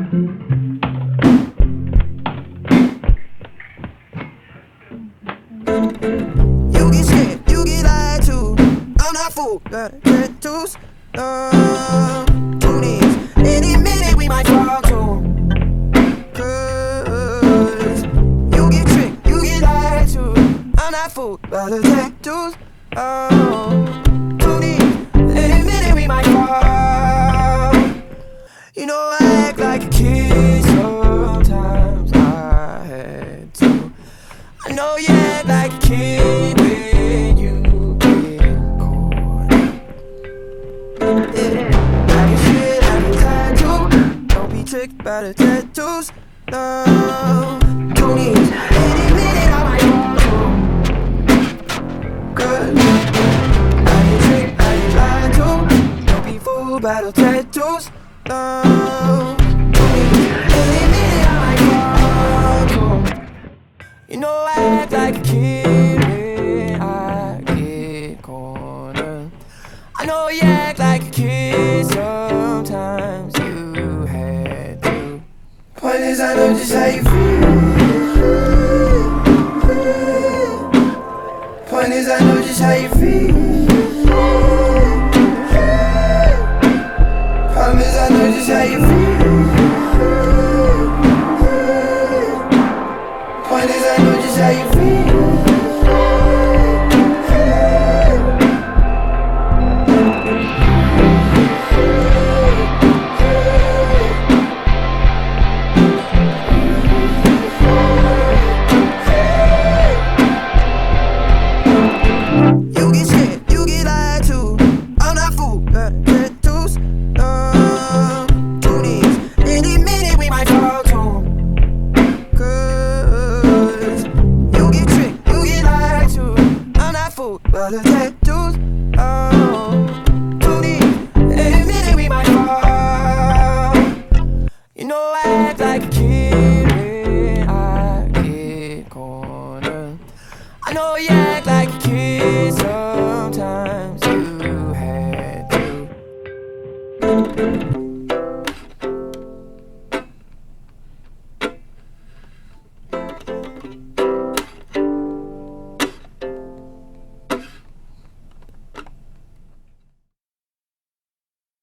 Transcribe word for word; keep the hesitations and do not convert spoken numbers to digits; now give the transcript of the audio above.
You get scared, you get lied to. I'm not fooled, got tattoos. Uh, two knees. Any minute we might fall to. Cause you get tricked, you get lied to. I'm not fooled by the tattoos. Oh, two knees. Any minute we might fall. You know I act like a kid sometimes. I had to. I know you act like a kid when you get caught. Yeah, like a shit, like a tattoo. Don't be tricked by the tattoos. No, two knees. Any minute I might fall to. Good. Like a trick, like a lie to. Don't be fooled by the tattoos. No, two knees. Any minute I might fall to. You know I act like a kid when I get cornered. I know you act like a kid sometimes. You had to. Point is, I know just how you feel. Point is, I know just how you feel. Problem is, I know just how you feel. Point is, I know just how you feel. You get scared, you get lied to. I'm not fooled, got tattoos. Uh, two knees. Any minute we might fall to. By the tattoos, oh, two knees. Any minute we might fall. You know I act like a kid when I get cornered. I know you act like a kid, so